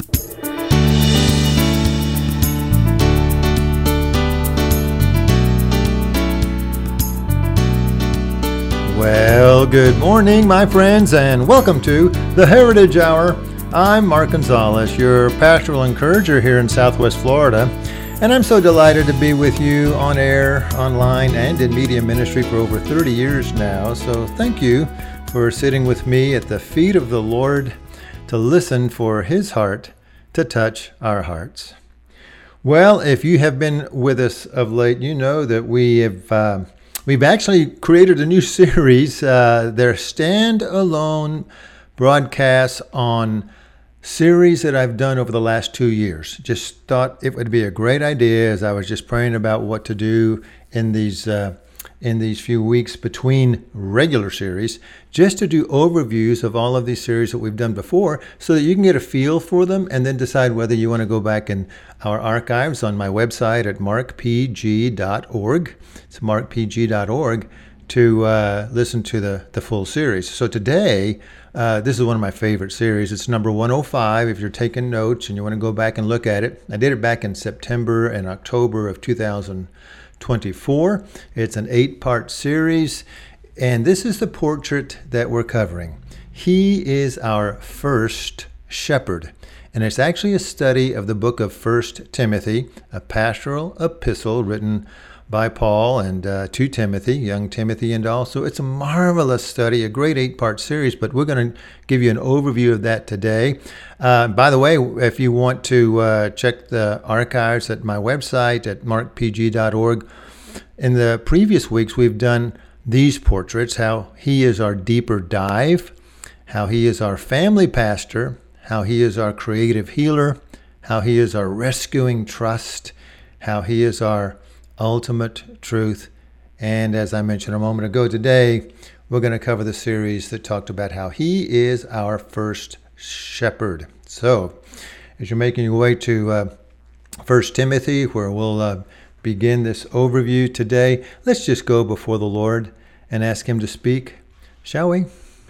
Well, good morning, my friends, and welcome to the Heritage Hour. I'm Mark Gonzalez, your pastoral encourager here in Southwest Florida, and I'm so delighted to be with you on air, online, and in media ministry for over 30 years now. So thank you for sitting with me at the feet of the Lord to listen for His heart to touch our hearts. Well, if you have been with us of late, you know that we've actually created a new series. They're standalone broadcasts on series that I've done over the last 2 years. Just thought it would be a great idea as I was just praying about what to do in these few weeks between regular series, just to do overviews of all of these series that we've done before so that you can get a feel for them and then decide whether you want to go back in our archives on my website at markpg.org. It's markpg.org to listen to the full series. So today, this is one of my favorite series. It's number 105 if you're taking notes and you want to go back and look at it. I did it back in September and October of 2024. It's an 8-part series, and this is the portrait that we're covering. He is our first shepherd, and it's actually a study of the book of 1 Timothy, a pastoral epistle written by Paul and to Timothy, young Timothy, and also it's a marvelous study, a great 8-part series, but we're going to give you an overview of that today. By the way, if you want to check the archives at my website at markpg.org, in the previous weeks we've done these portraits, how he is our deeper dive, how he is our family pastor, how he is our creative healer, how he is our rescuing trust, how he is our ultimate truth. And as I mentioned a moment ago, today we're going to cover the series that talked about how he is our first shepherd. So as you're making your way to 1 Timothy, where we'll begin this overview today, let's just go before the Lord and ask him to speak, shall we?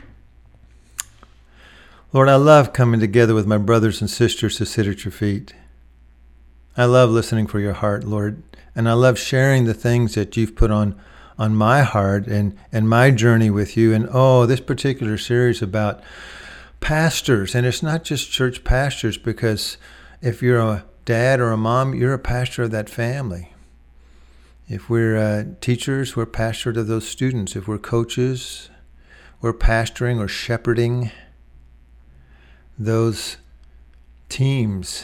Lord, I love coming together with my brothers and sisters to sit at your feet. I love listening for your heart, Lord, and I love sharing the things that you've put on my heart and my journey with you. And this particular series about pastors, and it's not just church pastors, because if you're a dad or a mom, you're a pastor of that family. If we're teachers, we're pastor to those students. If we're coaches, we're pastoring or shepherding those teams.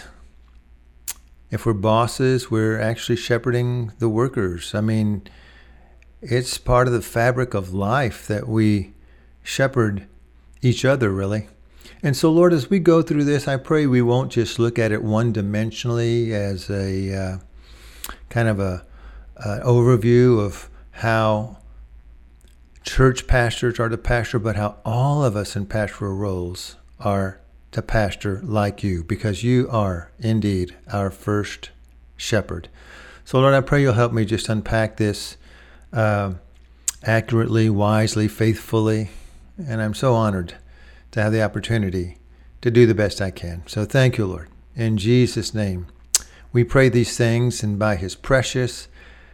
If we're bosses, we're actually shepherding the workers. I mean, it's part of the fabric of life that we shepherd each other, really. And so, Lord, as we go through this, I pray we won't just look at it one-dimensionally as a kind of an overview of how church pastors are to pastor, but how all of us in pastoral roles are to pastor like you, because you are indeed our first shepherd. So Lord, I pray you'll help me just unpack this accurately, wisely, faithfully, and I'm so honored to have the opportunity to do the best I can. So thank you, Lord. In Jesus' name, we pray these things, and by his precious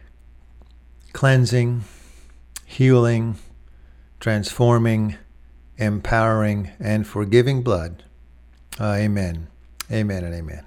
cleansing, healing, transforming, empowering, and forgiving blood. Amen. Amen and amen.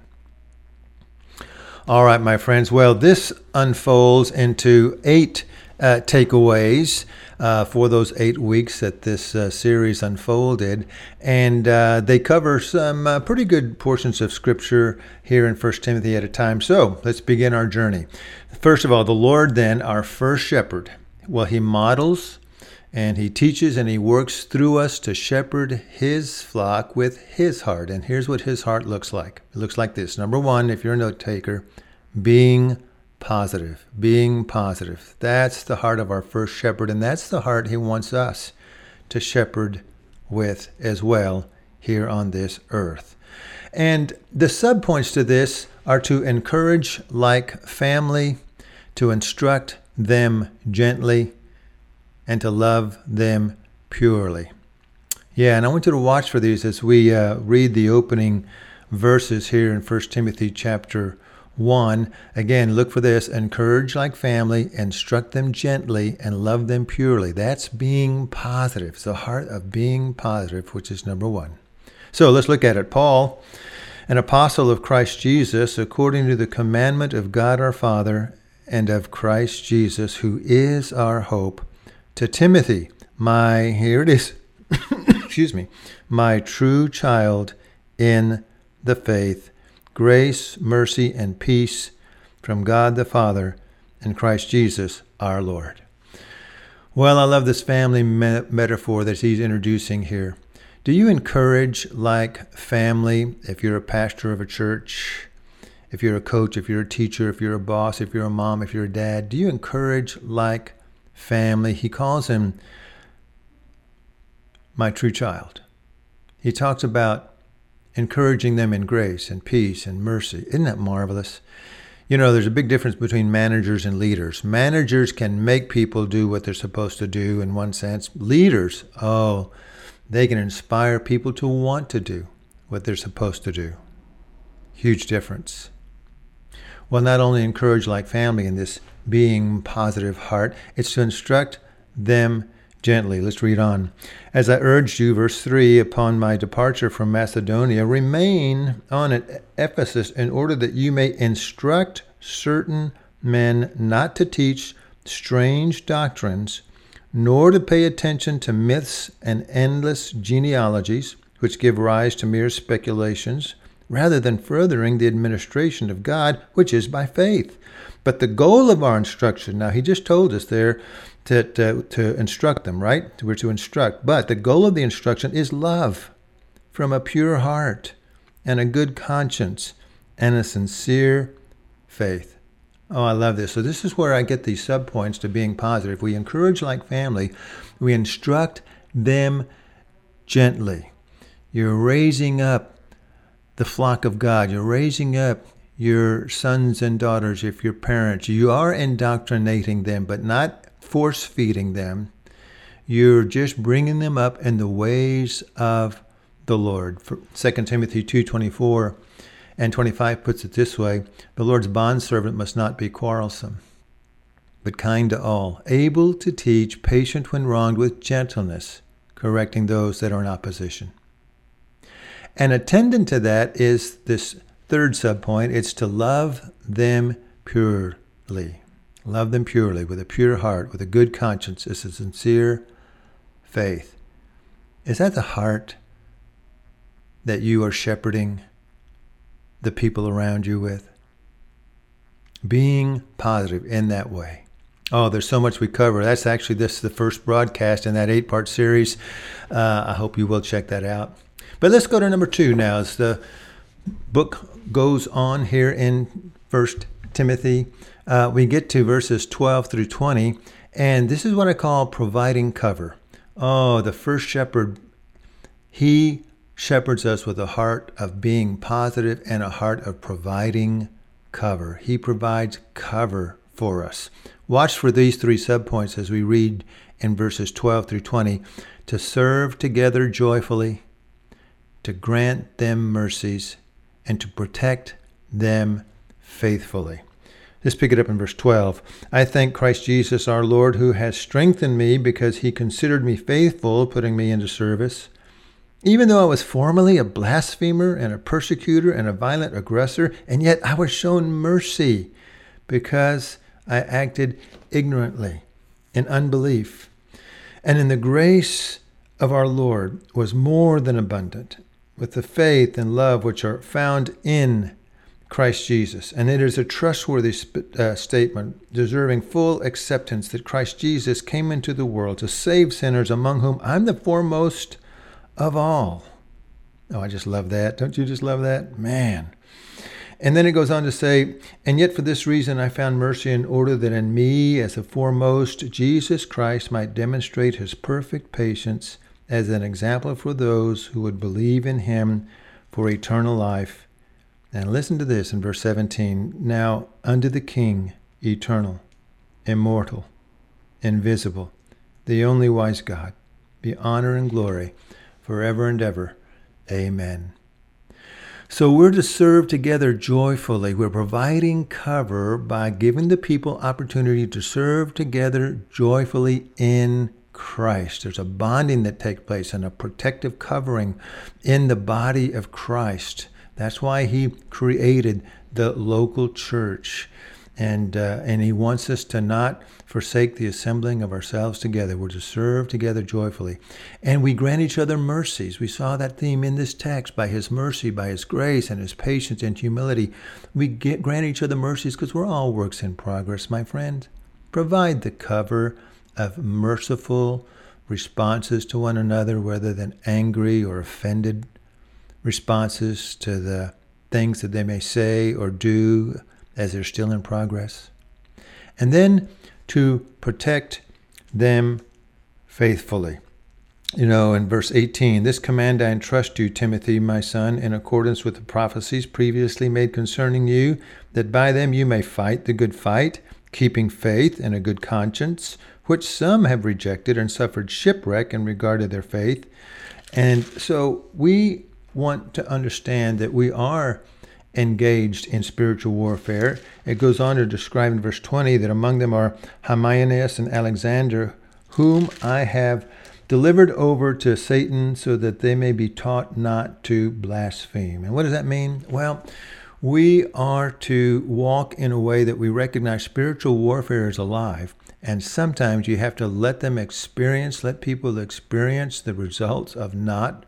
All right, my friends. Well, this unfolds into 8 takeaways for those 8 weeks that this series unfolded. And they cover some pretty good portions of Scripture here in 1 Timothy at a time. So let's begin our journey. First of all, the Lord then, our first shepherd. Well, he models and he teaches and he works through us to shepherd his flock with his heart. And here's what his heart looks like. It looks like this. Number 1, if you're a note taker, being positive. Being positive. That's the heart of our first shepherd, and that's the heart he wants us to shepherd with as well here on this earth. And the subpoints to this are to encourage like family, to instruct them gently, and to love them purely. Yeah, and I want you to watch for these as we read the opening verses here in 1 Timothy chapter 1. Again, look for this. Encourage like family, instruct them gently, and love them purely. That's being positive. It's the heart of being positive, which is number one. So let's look at it. Paul, an apostle of Christ Jesus, according to the commandment of God our Father and of Christ Jesus, who is our hope, to Timothy, here it is, excuse me, my true child in the faith, grace, mercy, and peace from God the Father and Christ Jesus our Lord. Well, I love this family metaphor that he's introducing here. Do you encourage like family if you're a pastor of a church, if you're a coach, if you're a teacher, if you're a boss, if you're a mom, if you're a dad? Do you encourage like family? He calls him my true child. He talks about encouraging them in grace and peace and mercy. Isn't that marvelous? You know, there's a big difference between managers and leaders. Managers can make people do what they're supposed to do in one sense. Leaders, they can inspire people to want to do what they're supposed to do. Huge difference. Well, not only encourage like family in this being positive heart, it's to instruct them gently. Let's read on. As I urged you, verse 3, upon my departure from Macedonia, remain on at Ephesus in order that you may instruct certain men not to teach strange doctrines, nor to pay attention to myths and endless genealogies, which give rise to mere speculations, rather than furthering the administration of God, which is by faith. But the goal of our instruction, now he just told us there to instruct them, right? We're to instruct. But the goal of the instruction is love from a pure heart and a good conscience and a sincere faith. Oh, I love this. So this is where I get these subpoints to being positive. We encourage like family. We instruct them gently. You're raising up the flock of God. You're raising up your sons and daughters if you're parents. You are indoctrinating them, but not force-feeding them. You're just bringing them up in the ways of the Lord. 2 Timothy 2:24 and 25 puts it this way: the Lord's bondservant must not be quarrelsome, but kind to all, able to teach, patient when wronged, with gentleness, correcting those that are in opposition. And attendant to that is this third subpoint. It's to love them purely. Love them purely, with a pure heart, with a good conscience. It's a sincere faith. Is that the heart that you are shepherding the people around you with? Being positive in that way. Oh, there's so much we cover. That's actually the first broadcast in that 8-part series. I hope you will check that out. But let's go to number 2 now. As the book goes on here in 1 Timothy, we get to verses 12 through 20, and this is what I call providing cover. Oh, the first shepherd, he shepherds us with a heart of being positive and a heart of providing cover. He provides cover for us. Watch for these 3 subpoints as we read in verses 12 through 20. To serve together joyfully, to grant them mercies, and to protect them faithfully. Let's pick it up in verse 12. I thank Christ Jesus our Lord, who has strengthened me because he considered me faithful, putting me into service. Even though I was formerly a blasphemer and a persecutor and a violent aggressor, and yet I was shown mercy because I acted ignorantly in unbelief. And in the grace of our Lord was more than abundant with the faith and love which are found in Christ Jesus. And it is a trustworthy statement, deserving full acceptance, that Christ Jesus came into the world to save sinners, among whom I'm the foremost of all. Oh, I just love that. Don't you just love that? Man. And then it goes on to say, and yet for this reason I found mercy, in order that in me, as the foremost, Jesus Christ might demonstrate his perfect patience as an example for those who would believe in him for eternal life. And listen to this in verse 17. Now unto the King, eternal, immortal, invisible, the only wise God, be honor and glory forever and ever. Amen. So we're to serve together joyfully. We're providing cover by giving the people opportunity to serve together joyfully in Christ. There's a bonding that takes place and a protective covering in the body of Christ. That's why he created the local church. And he wants us to not forsake the assembling of ourselves together. We're to serve together joyfully. And we grant each other mercies. We saw that theme in this text. By his mercy, by his grace, and his patience and humility, we grant each other mercies because we're all works in progress, my friend. Provide the cover of merciful responses to one another rather than angry or offended responses to the things that they may say or do as they're still in progress. And then to protect them faithfully. In verse 18, this command I entrust you, Timothy, my son, in accordance with the prophecies previously made concerning you, that by them you may fight the good fight, keeping faith and a good conscience, which some have rejected and suffered shipwreck in regard to their faith. And so we want to understand that we are engaged in spiritual warfare. It goes on to describe in verse 20 that among them are Hymenaeus and Alexander, whom I have delivered over to Satan so that they may be taught not to blaspheme. And what does that mean? Well, we are to walk in a way that we recognize spiritual warfare is alive. And sometimes you have to let people experience the results of not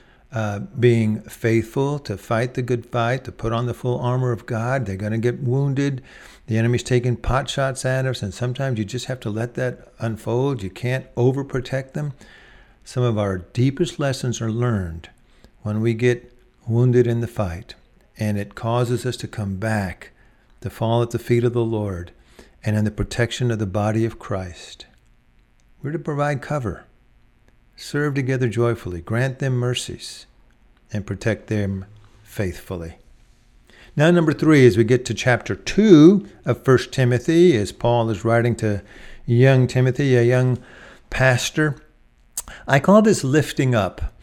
being faithful to fight the good fight, to put on the full armor of God. They're going to get wounded. The enemy's taking pot shots at us, and sometimes you just have to let that unfold. You can't overprotect them. Some of our deepest lessons are learned when we get wounded in the fight, and it causes us to come back, to fall at the feet of the Lord, and in the protection of the body of Christ. We're to provide cover. Serve together joyfully, grant them mercies, and protect them faithfully. Now, number 3, as we get to chapter 2 of 1 Timothy, as Paul is writing to young Timothy, a young pastor, I call this lifting up.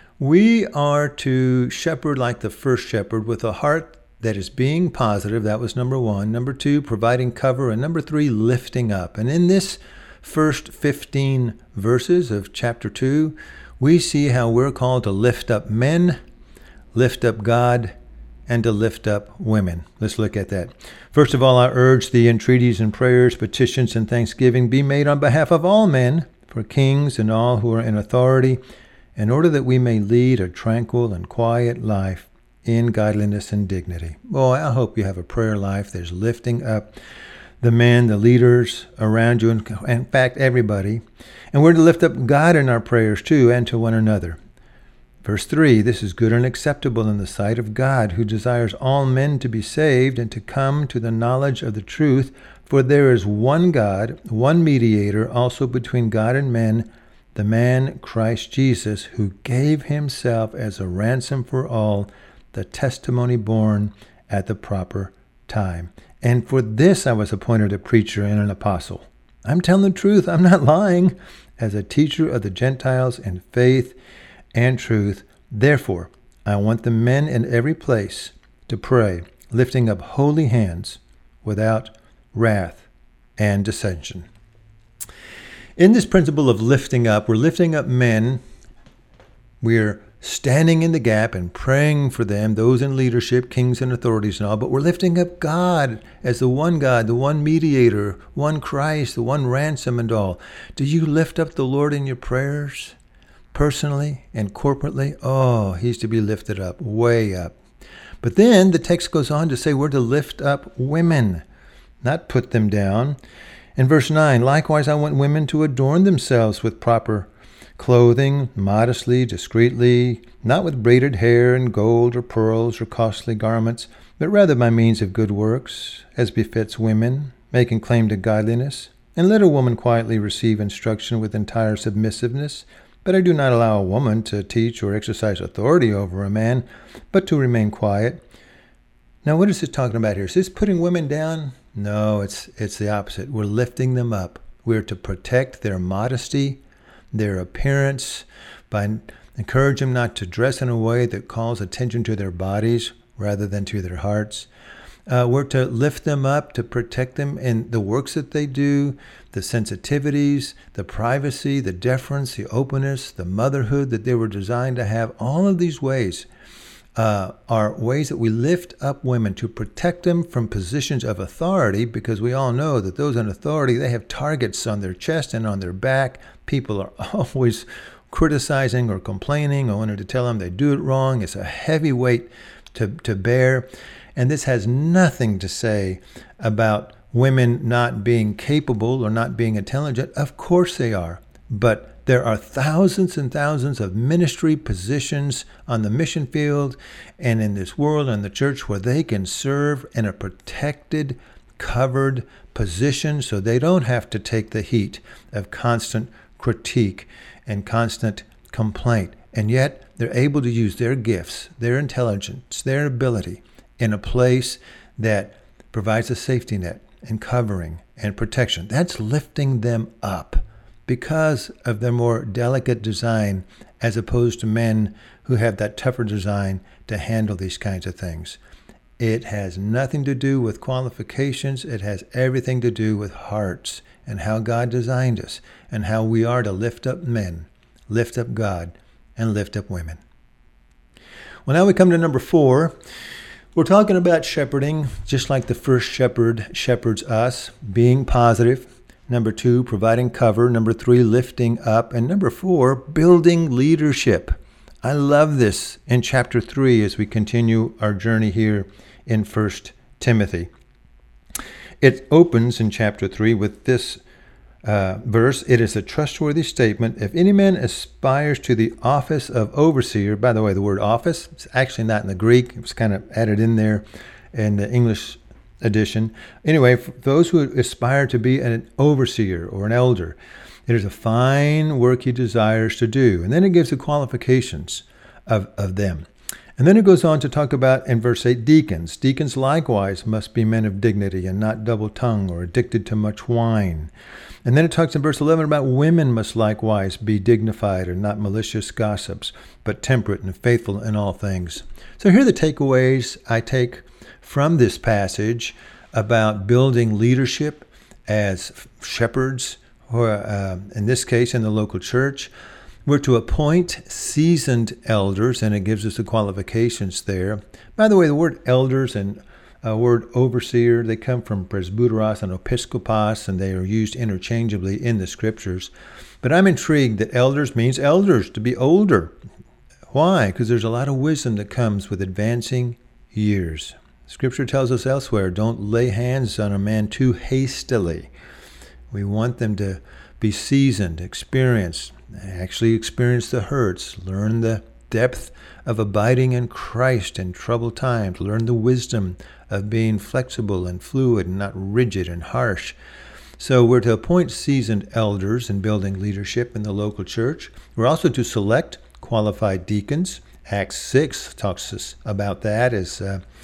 We are to shepherd like the first shepherd with a heart that is being positive. That was number 1. Number 2, providing cover. And number 3, lifting up. And in this first 15 verses of chapter 2, we see how we're called to lift up men, lift up God, and to lift up women. Let's look at that. First of all, I urge the entreaties and prayers, petitions, and thanksgiving be made on behalf of all men, for kings and all who are in authority, in order that we may lead a tranquil and quiet life in godliness and dignity. Boy, I hope you have a prayer life that's lifting up the men, the leaders around you, and in fact, everybody. And we're to lift up God in our prayers too, and to one another. Verse 3, this is good and acceptable in the sight of God, who desires all men to be saved and to come to the knowledge of the truth. For there is one God, one mediator also between God and men, the man Christ Jesus, who gave himself as a ransom for all, the testimony borne at the proper time. And for this I was appointed a preacher and an apostle. I'm telling the truth, I'm not lying, as a teacher of the Gentiles in faith and truth. Therefore, I want the men in every place to pray, lifting up holy hands without wrath and dissension. In this principle of lifting up, we're lifting up men. We're standing in the gap and praying for them, those in leadership, kings and authorities and all, but we're lifting up God as the one mediator, one Christ, the one ransom and all. Do you lift up the Lord in your prayers, personally and corporately? Oh, he's to be lifted up, way up. But then the text goes on to say we're to lift up women, not put them down. In verse 9, likewise I want women to adorn themselves with proper clothing, modestly, discreetly, not with braided hair and gold or pearls or costly garments, but rather by means of good works, as befits women, making claim to godliness. And let a woman quietly receive instruction with entire submissiveness. But I do not allow a woman to teach or exercise authority over a man, but to remain quiet. Now, what is it talking about here? Is this putting women down? No, it's the opposite. We're lifting them up. We're to protect their modesty, their appearance, by Encourage them not to dress in a way that calls attention to their bodies rather than to their hearts. We're to lift them up, to protect them in the works that they do, the sensitivities, the privacy, the deference, the openness, the motherhood that they were designed to have. All of these ways are ways that we lift up women to protect them from positions of authority, because we all know that those in authority, they have targets on their chest and on their back. People are always criticizing or complaining or wanting to tell them they do it wrong. It's a heavy weight to bear. And this has nothing to say about women not being capable or not being intelligent. Of course they are. But there are thousands and thousands of ministry positions on the mission field and in this world and the church where they can serve in a protected, covered position, so they don't have to take the heat of constant critique and constant complaint. And yet they're able to use their gifts, their intelligence, their ability in a place that provides a safety net and covering and protection. That's lifting them up because of their more delicate design, as opposed to men who have that tougher design to handle these kinds of things. It has nothing to do with qualifications. It has everything to do with hearts and how God designed us and how we are to lift up men, lift up God, and lift up women. Well, now we come to number 4. We're talking about shepherding, just like the first shepherd shepherds us, being positive. Number 2, providing cover. Number 3, lifting up. And number 4, building leadership. I love this in chapter 3 as we continue our journey here in 1 Timothy. It opens in chapter 3 with this verse. It is a trustworthy statement. If any man aspires to the office of overseer, by the way, the word office, it's actually not in the Greek. It was kind of added in there in the English edition. Anyway, for those who aspire to be an overseer or an elder, it is a fine work he desires to do. And then it gives the qualifications of them. And then it goes on to talk about, in verse 8, deacons. Deacons likewise must be men of dignity and not double-tongued or addicted to much wine. And then it talks in verse 11 about women must likewise be dignified and not malicious gossips, but temperate and faithful in all things. So here are the takeaways I take from this passage about building leadership as shepherds, or in this case in the local church. We're to appoint seasoned elders, and it gives us the qualifications there. By the way, the word elders and word overseer, they come from presbyteros and episkopos, and they are used interchangeably in the scriptures. But I'm intrigued that elders means elders, to be older. Why? Because there's a lot of wisdom that comes with advancing years. Scripture tells us elsewhere, don't lay hands on a man too hastily. We want them to be seasoned, experienced, actually experience the hurts, learn the depth of abiding in Christ in troubled times, learn the wisdom of being flexible and fluid and not rigid and harsh. So we're to appoint seasoned elders in building leadership in the local church. We're also to select qualified deacons. Acts 6 talks us about that as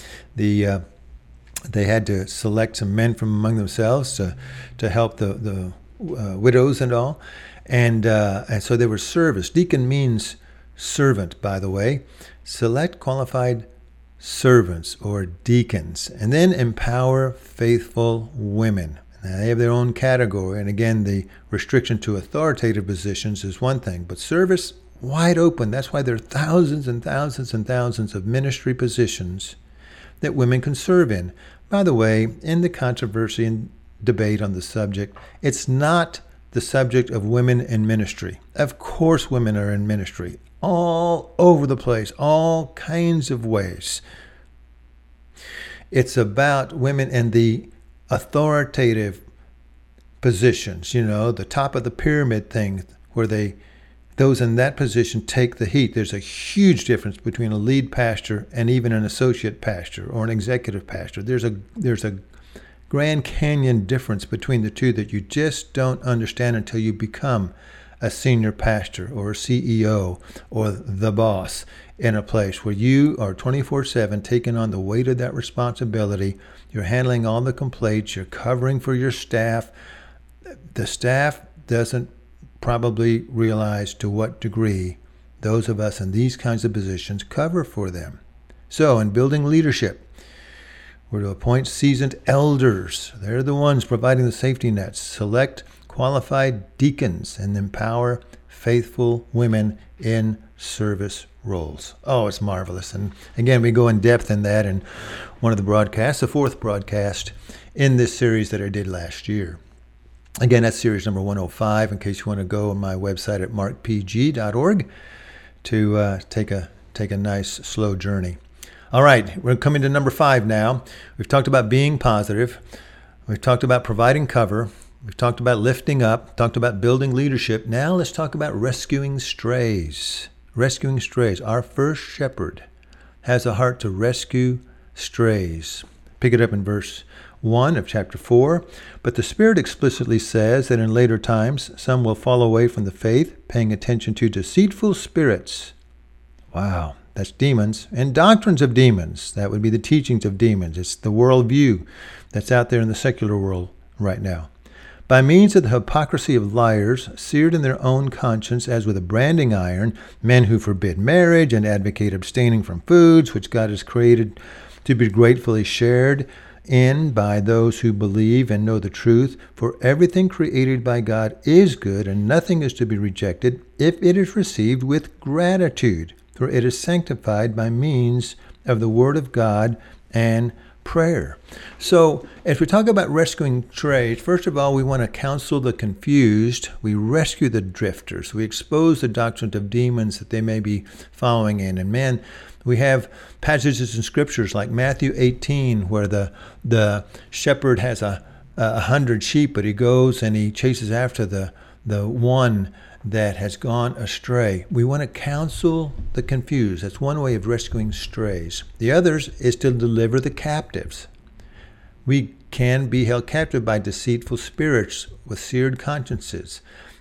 they had to select some men from among themselves to help the widows and all. And so they were service. Deacon means servant, by the way. Select qualified servants or deacons, and then empower faithful women. Now, they have their own category, and again, the restriction to authoritative positions is one thing, but service, wide open. That's why there are thousands and thousands and thousands of ministry positions that women can serve in. By the way, in the controversy and debate on the subject, it's not the subject of women in ministry. Of course women are in ministry all over the place, all kinds of ways. It's about women in the authoritative positions, the top of the pyramid thing, where those in that position take the heat. There's a huge difference between a lead pastor and even an associate pastor or an executive pastor. There's a Grand Canyon difference between the two that you just don't understand until you become a senior pastor or a CEO or the boss in a place where you are 24/7 taking on the weight of that responsibility. You're handling all the complaints. You're covering for your staff. The staff doesn't probably realize to what degree those of us in these kinds of positions cover for them. So in building leadership, we're to appoint seasoned elders. They're the ones providing the safety nets. Select qualified deacons and empower faithful women in service roles. Oh, it's marvelous. And again, we go in depth in that in one of the broadcasts, the fourth broadcast in this series that I did last year. Again, that's series number 105, in case you want to go on my website at markpg.org to take a nice, slow journey. All right, we're coming to number 5 now. We've talked about being positive. We've talked about providing cover. We've talked about lifting up, talked about building leadership. Now let's talk about rescuing strays. Rescuing strays. Our first shepherd has a heart to rescue strays. Pick it up in verse 1 of chapter 4. But the Spirit explicitly says that in later times some will fall away from the faith, paying attention to deceitful spirits. Wow. That's demons, and doctrines of demons. That would be the teachings of demons. It's the worldview that's out there in the secular world right now. By means of the hypocrisy of liars, seared in their own conscience as with a branding iron, men who forbid marriage and advocate abstaining from foods which God has created to be gratefully shared in by those who believe and know the truth. For everything created by God is good, and nothing is to be rejected if it is received with gratitude. For it is sanctified by means of the Word of God and prayer. So, as we talk about rescuing strays, first of all, we want to counsel the confused. We rescue the drifters. We expose the doctrines of demons that they may be following in. And man, we have passages in scriptures like Matthew 18, where the shepherd has 100 sheep, but he goes and he chases after the one that has gone astray. We want to counsel the confused. That's one way of rescuing strays. The other is to deliver the captives. We can be held captive by deceitful spirits with seared consciences,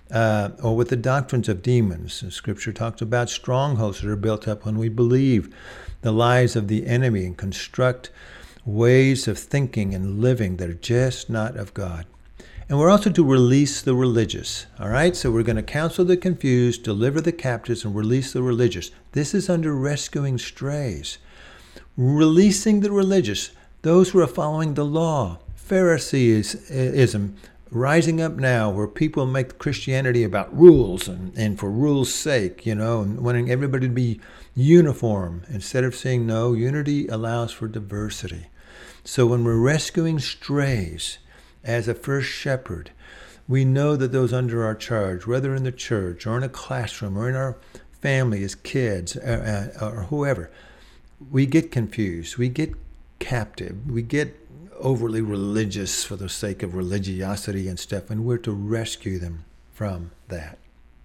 or with the doctrines of demons. The Scripture talks about strongholds that are built up when we believe the lies of the enemy and construct ways of thinking and living that are just not of God. And we're also to release the religious. All right, so we're going to counsel the confused, deliver the captives, and release the religious. This is under rescuing strays. Releasing the religious, those who are following the law. Phariseeism rising up now, where people make Christianity about rules and for rules' sake, and wanting everybody to be uniform instead of saying no, unity allows for diversity. So when we're rescuing strays, as a first shepherd, we know that those under our charge, whether in the church or in a classroom or in our family as kids or whoever, we get confused, we get captive, we get overly religious for the sake of religiosity and stuff, and we're to rescue them from that.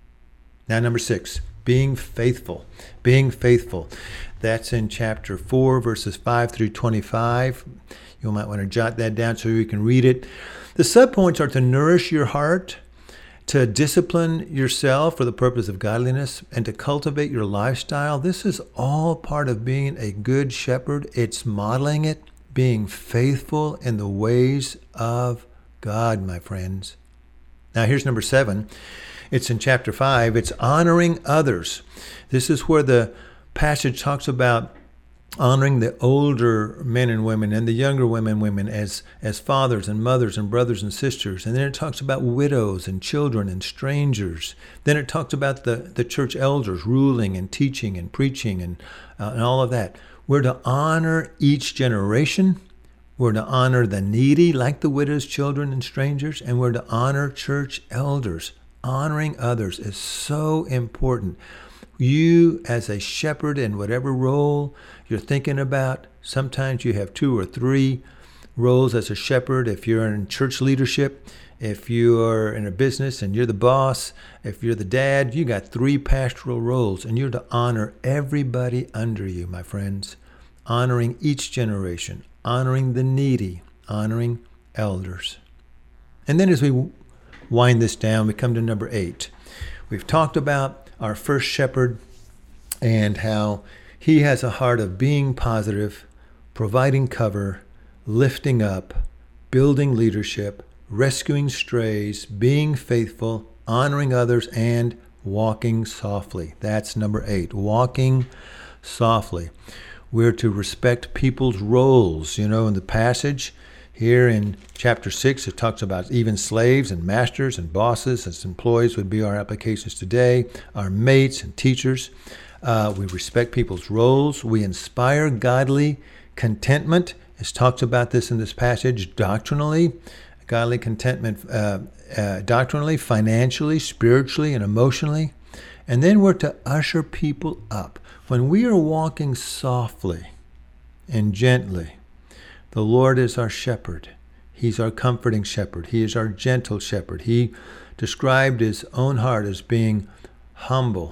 Now, number 6, being faithful. Being faithful. That's in chapter 4, verses 5 through 25. You might want to jot that down so you can read it. The subpoints are to nourish your heart, to discipline yourself for the purpose of godliness, and to cultivate your lifestyle. This is all part of being a good shepherd. It's modeling it, being faithful in the ways of God, my friends. Now here's number 7. It's in chapter 5. It's honoring others. This is where the passage talks about honoring the older men and women and the younger women as fathers and mothers and brothers and sisters. And then it talks about widows and children and strangers. Then it talks about the church elders ruling and teaching and preaching and all of that. We're to honor each generation. We're to honor the needy, like the widows, children, and strangers. And we're to honor church elders. Honoring others is so important. You, as a shepherd in whatever role you're thinking about, sometimes you have 2 or 3 roles as a shepherd. If you're in church leadership, if you are in a business and you're the boss, if you're the dad, you got 3 pastoral roles, and you're to honor everybody under you, my friends. Honoring each generation, honoring the needy, honoring elders. And then as we wind this down, we come to number 8. We've talked about our first shepherd and how he has a heart of being positive, providing cover, lifting up, building leadership, rescuing strays, being faithful, honoring others, and walking softly. That's number 8, walking softly. We're to respect people's roles. In the passage here in chapter 6, it talks about even slaves and masters and bosses as employees would be our applications today, our mates and teachers. We respect people's roles. We inspire godly contentment. It's talked about this in this passage doctrinally. Godly contentment doctrinally, financially, spiritually, and emotionally. And then we're to usher people up. When we are walking softly and gently, the Lord is our shepherd. He's our comforting shepherd. He is our gentle shepherd. He described his own heart as being humble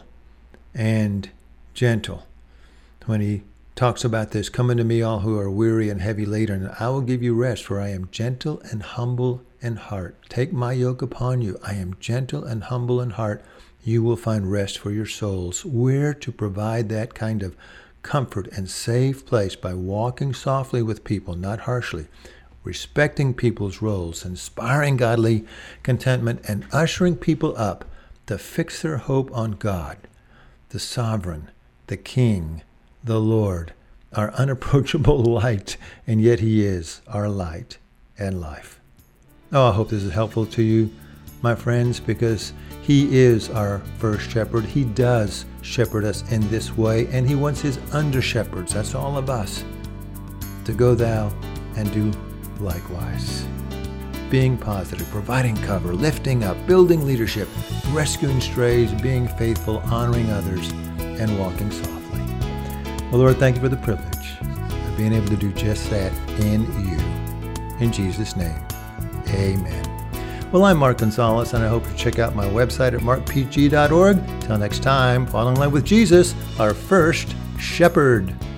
and gentle. When he talks about this, "Come unto me, all who are weary and heavy laden, and I will give you rest, for I am gentle and humble in heart. Take my yoke upon you. I am gentle and humble in heart. You will find rest for your souls." We're to provide that kind of comfort and safe place by walking softly with people, not harshly, respecting people's roles, inspiring godly contentment, and ushering people up to fix their hope on God, the sovereign, the King, the Lord, our unapproachable light, and yet he is our light and life. I hope this is helpful to you, my friends, because he is our first shepherd. He does shepherd us in this way, and he wants his under-shepherds, that's all of us, to go thou and do likewise. Being positive, providing cover, lifting up, building leadership, rescuing strays, being faithful, honoring others, and walking softly. Well, Lord, thank you for the privilege of being able to do just that in you. In Jesus' name, amen. Well, I'm Mark Gonzalez, and I hope you check out my website at markpg.org. Till next time, fall in love with Jesus, our first shepherd.